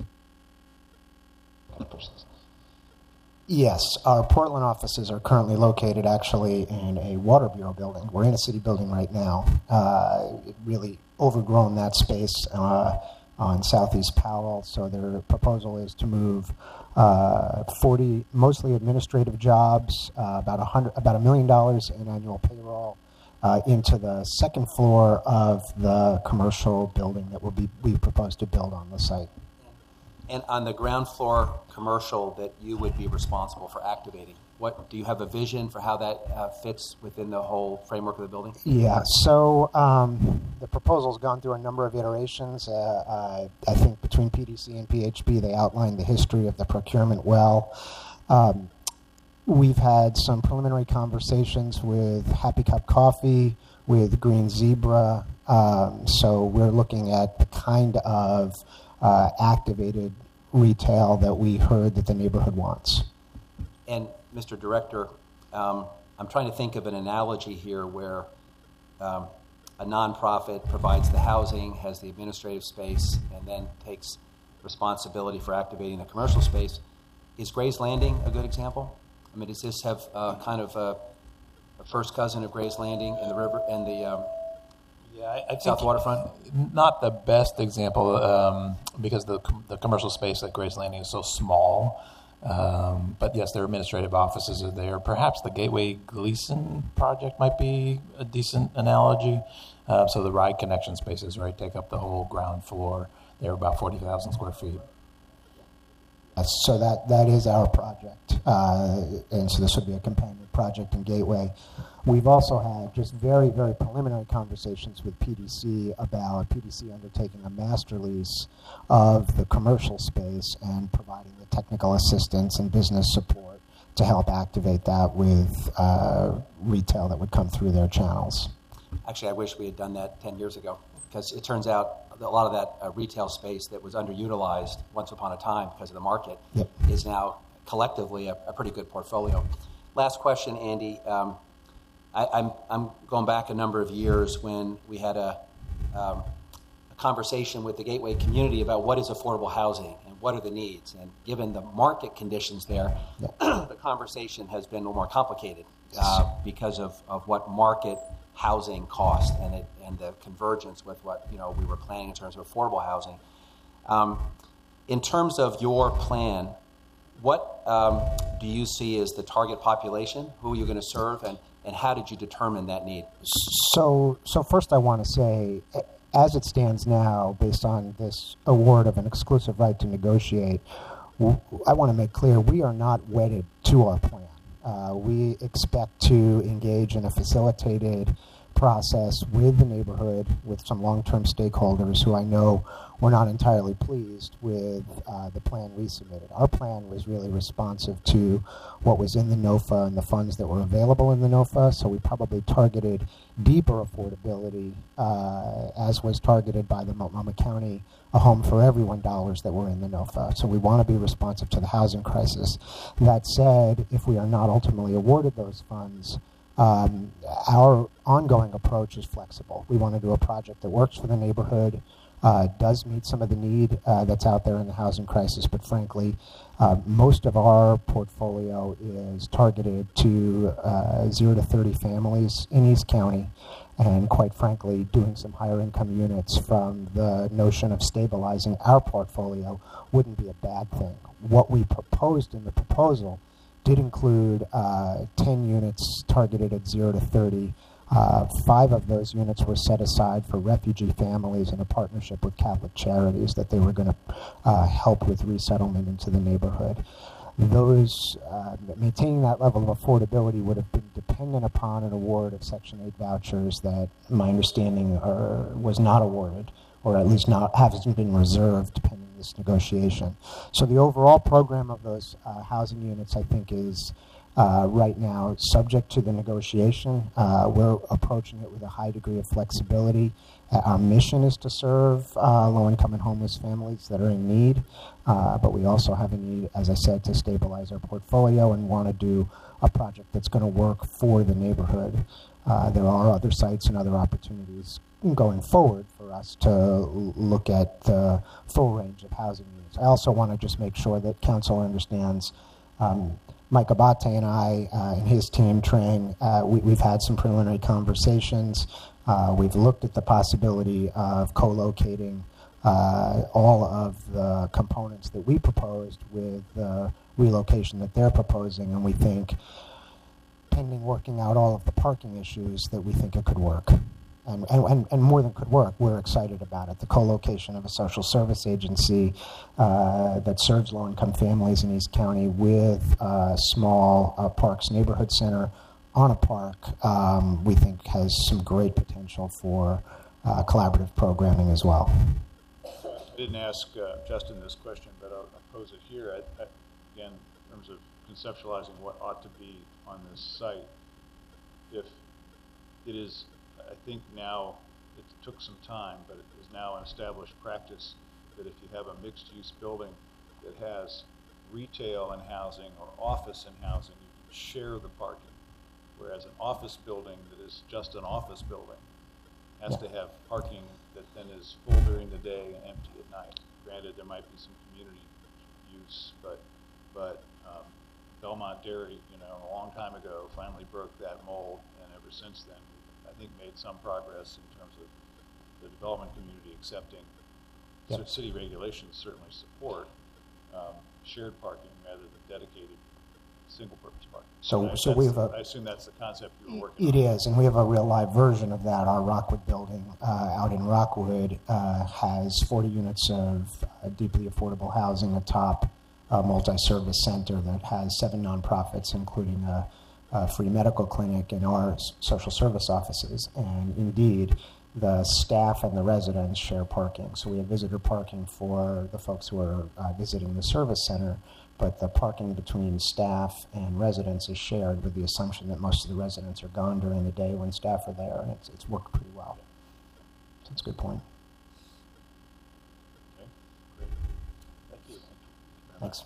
Yes, our Portland offices are currently located actually in a Water Bureau building. We're in a city building right now. Really overgrown that space on Southeast Powell, so their proposal is to move 40 mostly administrative jobs, about $1 million in annual payroll, into the second floor of the commercial building that we propose to build on the site. And on the ground floor commercial that you would be responsible for activating, do you have a vision for how that fits within the whole framework of the building? Yeah, so the proposal's gone through a number of iterations. I think between PDC and PHB, they outlined the history of the procurement well. We've had some preliminary conversations with Happy Cup Coffee, with Green Zebra, so we're looking at the kind of activated retail that we heard that the neighborhood wants. And Mr. Director, I'm trying to think of an analogy here where a nonprofit provides the housing, has the administrative space, and then takes responsibility for activating the commercial space. Is Gray's Landing a good example? I mean, does this have kind of a first cousin of Gray's Landing in the river and the I South think Waterfront? not the best example because the commercial space at Grace Landing is so small. But yes, their administrative offices are there. Perhaps the Gateway Gleason project might be a decent analogy. So the ride connection spaces, right, take up the whole ground floor. They're about 40,000 square feet. So that is our project, and so this would be a companion project in Gateway. We've also had just very, very preliminary conversations with PDC about PDC undertaking a master lease of the commercial space and providing the technical assistance and business support to help activate that with retail that would come through their channels. Actually, I wish we had done that 10 years ago, because it turns out that a lot of that retail space that was underutilized once upon a time because of the market is now collectively a pretty good portfolio. Last question, Andy. I'm going back a number of years when we had a conversation with the Gateway community about what is affordable housing and what are the needs. And given the market conditions there, the conversation has been a little more complicated. because of what market housing cost and the convergence with what we were planning in terms of affordable housing. In terms of your plan, what do you see as the target population? Who are you going to serve, and how did you determine that need? So first I want to say, as it stands now, based on this award of an exclusive right to negotiate, I want to make clear we are not wedded to our plan. We expect to engage in a facilitated process with the neighborhood, with some long-term stakeholders who I know were not entirely pleased with the plan we submitted. Our plan was really responsive to what was in the NOFA and the funds that were available in the NOFA, so we probably targeted deeper affordability, as was targeted by the Multnomah County A Home for Everyone dollars that were in the NOFA. So we want to be responsive to the housing crisis. That said, if we are not ultimately awarded those funds, our ongoing approach is flexible. We want to do a project that works for the neighborhood, does meet some of the need that's out there in the housing crisis, but frankly, most of our portfolio is targeted to 0 to 30 families in East County, and quite frankly, doing some higher income units from the notion of stabilizing our portfolio wouldn't be a bad thing. What we proposed in the proposal did include 10 units targeted at 0 to 30. 5 of those units were set aside for refugee families in a partnership with Catholic Charities that they were going to help with resettlement into the neighborhood. Those maintaining that level of affordability would have been dependent upon an award of Section 8 vouchers that, my understanding, was not awarded, or at least not hasn't been reserved pending this negotiation. So the overall program of those housing units, I think, is right now subject to the negotiation. We're approaching it with a high degree of flexibility. Our mission is to serve low-income and homeless families that are in need, but we also have a need, as I said, to stabilize our portfolio and want to do a project that's going to work for the neighborhood. There are other sites and other opportunities going forward for us to look at the full range of housing needs. I also want to just make sure that council understands Mike Abate and I and his team, Trang, we've had some preliminary conversations. We've looked at the possibility of co-locating all of the components that we proposed with the relocation that they're proposing, and we think, pending working out all of the parking issues, that we think it could work. And more than could work, we're excited about it. The co-location of a social service agency that serves low-income families in East County with a small Parks neighborhood center on a park, we think has some great potential for collaborative programming as well. I didn't ask Justin this question, but I'll pose it here. Again, in terms of conceptualizing what ought to be on this site, if it is, I think now, it took some time, but it is now an established practice that if you have a mixed-use building that has retail and housing or office and housing, you can share the parking. Whereas an office building that is just an office building has to have parking that then is full during the day and empty at night. Granted, there might be some community use, but Belmont Dairy, a long time ago, finally broke that mold, and ever since then, I think made some progress in terms of the development community accepting city regulations certainly support shared parking rather than dedicated single-purpose parking. I assume that's the concept you were working on. It is, and we have a real live version of that. Our Rockwood building out in Rockwood has 40 units of deeply affordable housing atop a multi-service center that has 7 nonprofits, including a free medical clinic and our social service offices. And indeed, the staff and the residents share parking. So we have visitor parking for the folks who are visiting the service center, but the parking between staff and residents is shared with the assumption that most of the residents are gone during the day when staff are there, and it's worked pretty well. So that's a good point. Okay, great. Thank you. Thanks.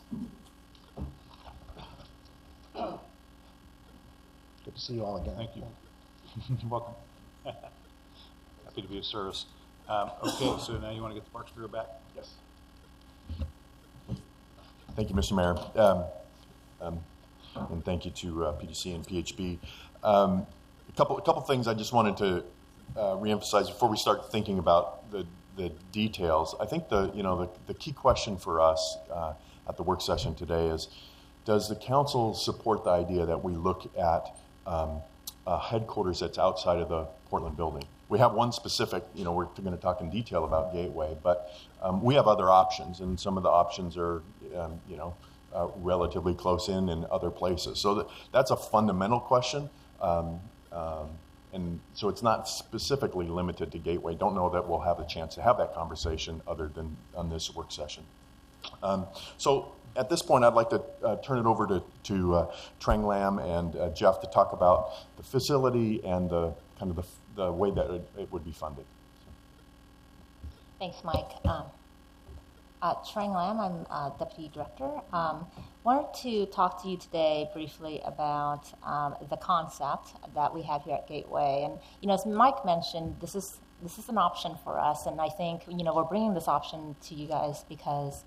Good to see you all again. Thank you. You're welcome. Happy to be of service. Okay, so now you want to get the Parks Bureau back? Yes. Thank you, Mr. Mayor. and thank you to PDC and PHB. A couple things I just wanted to reemphasize before we start thinking about the details. I think the key question for us at the work session today is, does the council support the idea that we look at a headquarters that's outside of the Portland building? We have one specific, we're going to talk in detail about Gateway, but we have other options, and some of the options are, relatively close in other places. So that's a fundamental question. And so it's not specifically limited to Gateway. Don't know that we'll have a chance to have that conversation other than on this work session. So at this point, I'd like to turn it over to Trang Lam and Jeff to talk about the facility and the way that it would be funded. Thanks, Mike. Trang Lam, I'm Deputy Director. Wanted to talk to you today briefly about the concept that we have here at Gateway. And, as Mike mentioned, this is an option for us. And I think, we're bringing this option to you guys because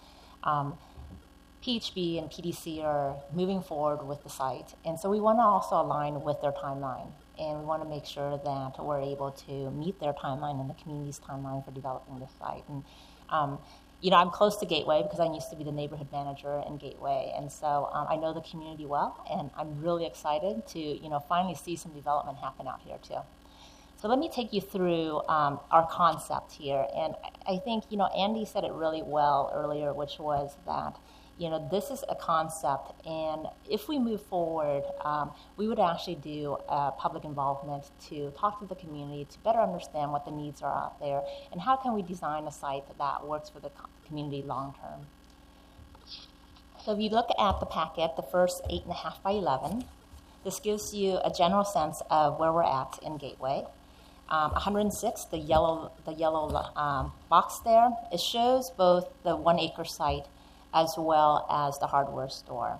PHB and PDC are moving forward with the site. And so we want to also align with their timeline. And we want to make sure that we're able to meet their timeline and the community's timeline for developing this site. And, I'm close to Gateway because I used to be the neighborhood manager in Gateway. And so I know the community well, and I'm really excited to, finally see some development happen out here too. So let me take you through our concept here. And I think, Andy said it really well earlier, which was that, this is a concept. And if we move forward, we would actually do public involvement to talk to the community to better understand what the needs are out there and how can we design a site that works for the community long term. So if you look at the packet, the first 8.5 by 11, this gives you a general sense of where we're at in Gateway. 106, the yellow box there, it shows both the 1 acre site as well as the hardware store.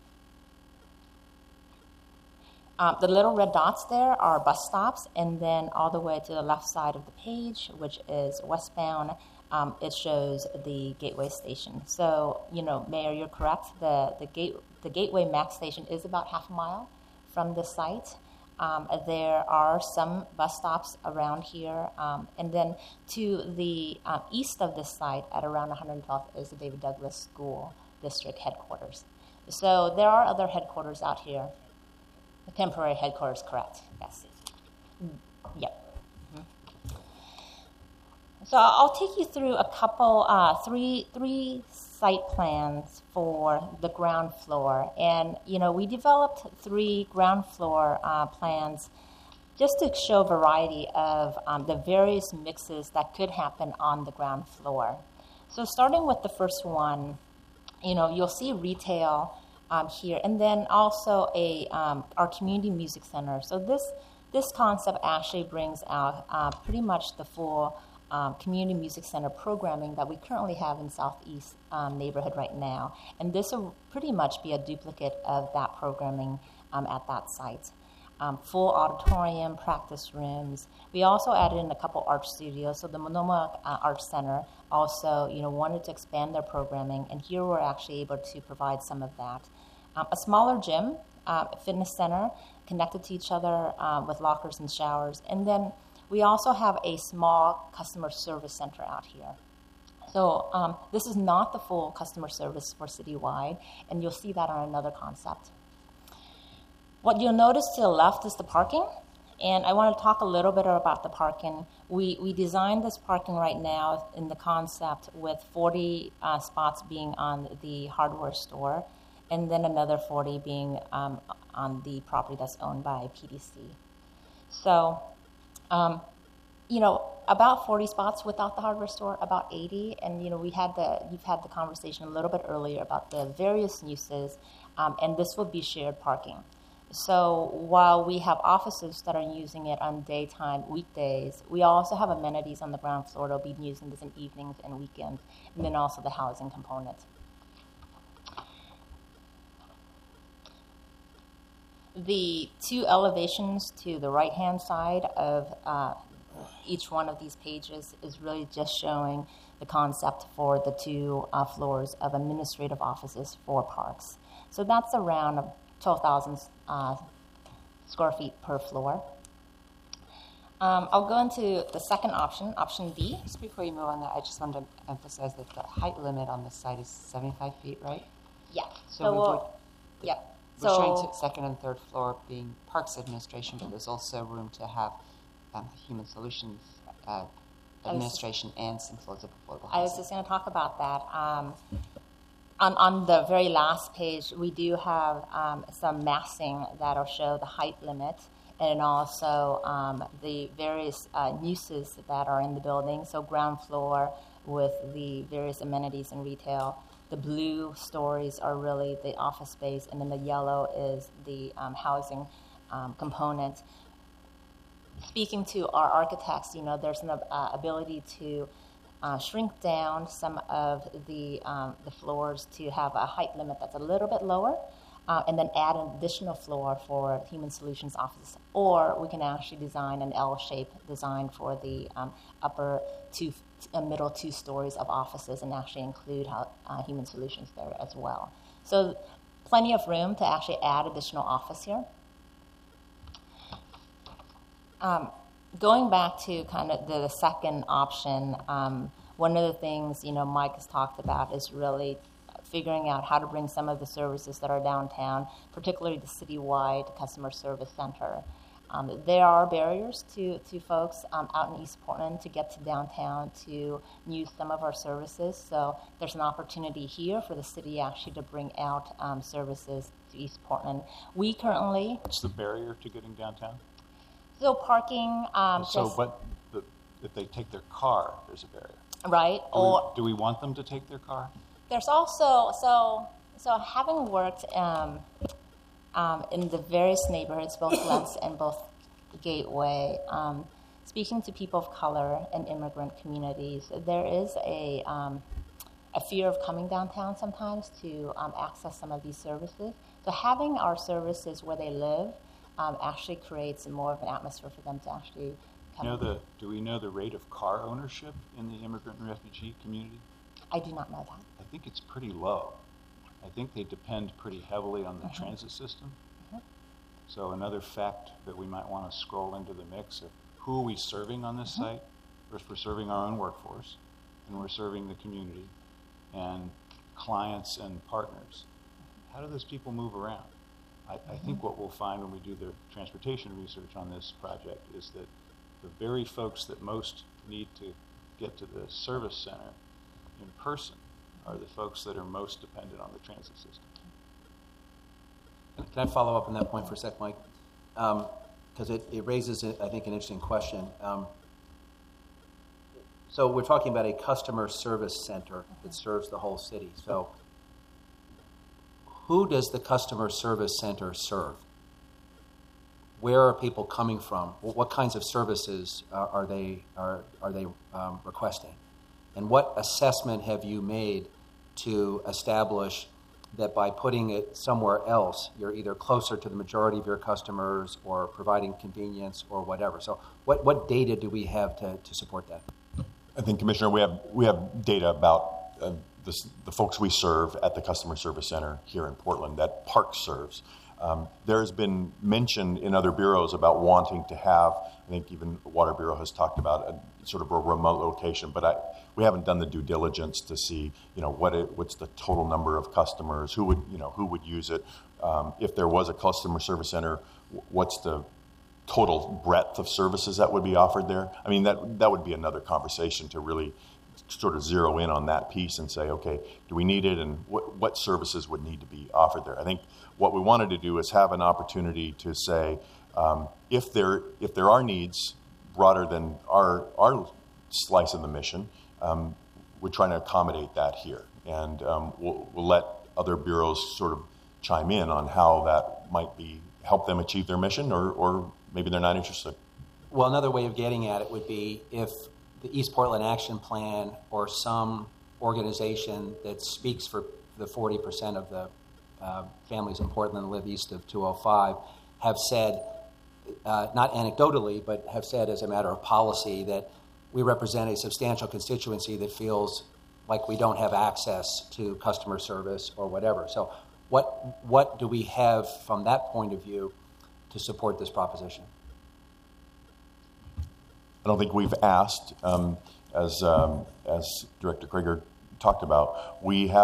The little red dots there are bus stops, and then all the way to the left side of the page, which is westbound, it shows the Gateway station. So, Mayor, you're correct. The Gateway Max station is about half a mile from the site. There are some bus stops around here. And then to the east of this site at around 112th is the David Douglas School District headquarters. So there are other headquarters out here. The temporary headquarters, correct, yes. Yep. So I'll take you through a couple, three site plans for the ground floor. And, we developed 3 ground floor plans just to show variety of the various mixes that could happen on the ground floor. So starting with the first one, you'll see retail here, and then also our community music center. So this concept actually brings out pretty much the full community music center programming that we currently have in Southeast neighborhood right now. And this will pretty much be a duplicate of that programming at that site. Full auditorium, practice rooms. We also added in a couple art studios. So the Monoma Art Center also, wanted to expand their programming, and here we're actually able to provide some of that. A smaller gym, fitness center, connected to each other with lockers and showers. And then we also have a small customer service center out here. So this is not the full customer service for citywide, and you'll see that on another concept. What you'll notice to the left is the parking, and I want to talk a little bit about the parking. We designed this parking right now in the concept with 40 spots being on the hardware store, and then another 40 being on the property that's owned by PDC. So, about 40 spots without the hardware store, about 80, and you've had the conversation a little bit earlier about the various uses, and this will be shared parking. So while we have offices that are using it on daytime weekdays, we also have amenities on the ground floor that will be using this in evenings and weekends, and then also the housing component. The 2 elevations to the right-hand side of each one of these pages is really just showing the concept for the 2 floors of administrative offices for parks. So that's around 12,000 square feet per floor. I'll go into the second option, option B. Just before you move on, I just wanted to emphasize that the height limit on this site is 75 feet, right? Yeah. So yep. we're showing second and third floor being Parks Administration, but there's also room to have Human Solutions Administration and some floors of affordable housing. I was just going to talk about that. On the very last page, we do have some massing that'll show the height limit and also the various uses that are in the building. So ground floor with the various amenities and retail. The blue stories are really the office space, and then the yellow is the housing component. Speaking to our architects, there's an ability to shrink down some of the floors to have a height limit that's a little bit lower, and then add an additional floor for Human Solutions office. Or we can actually design an L-shaped design for the middle 2 stories of offices and actually include Human Solutions there as well. So plenty of room to actually add additional office here. Going back to kind of the second option, one of the things Mike has talked about is really figuring out how to bring some of the services that are downtown, particularly the citywide customer service center. There are barriers to folks out in East Portland to get to downtown to use some of our services. So there's an opportunity here for the city actually to bring out services to East Portland. We currently... What's the barrier to getting downtown? So parking... if they take their car, there's a barrier. Right. Do we want them to take their car? There's also... So having worked... in the various neighborhoods, both Lentz and both Gateway, speaking to people of color and immigrant communities, there is a fear of coming downtown sometimes to access some of these services. So having our services where they live actually creates more of an atmosphere for them to actually come. Do we know the rate of car ownership in the immigrant and refugee community? I do not know that. I think it's pretty low. I think they depend pretty heavily on the transit system. So another fact that we might want to scroll into the mix of who are we serving on this site? First, we're serving our own workforce, and we're serving the community and clients and partners. How do those people move around? I think what we'll find when we do the transportation research on this project is that the very folks that most need to get to the service center in person are the folks that are most dependent on the transit system. Can I follow up on that point for a sec, Mike? Because it raises, I think, an interesting question. So we're talking about a customer service center that serves the whole city. So who does the customer service center serve? Where are people coming from? What kinds of services are they requesting? And what assessment have you made to establish that by putting it somewhere else, you're either closer to the majority of your customers or providing convenience or whatever? So what data do we have to support that? I think, Commissioner, we have data about the folks we serve at the Customer Service Center here in Portland that Parks serves. There has been mention in other bureaus about wanting to have, I think even the Water Bureau has talked about a sort of a remote location, but we haven't done the due diligence to see, what's the total number of customers, who would use it. If there was a customer service center, what's the total breadth of services that would be offered there? I mean, that would be another conversation to really sort of zero in on that piece and say, okay, do we need it, and what services would need to be offered there? I think what we wanted to do is have an opportunity to say, if there are needs broader than our slice of the mission, we're trying to accommodate that here, and we'll let other bureaus sort of chime in on how that might help them achieve their mission, or maybe they're not interested. Well, another way of getting at it would be if the East Portland Action Plan or some organization that speaks for the 40% of the families in Portland that live east of 205 have said, not anecdotally, but have said as a matter of policy that we represent a substantial constituency that feels like we don't have access to customer service or whatever. So What do we have from that point of view to support this proposition? I don't think we've asked, as Director Krieger talked about. We have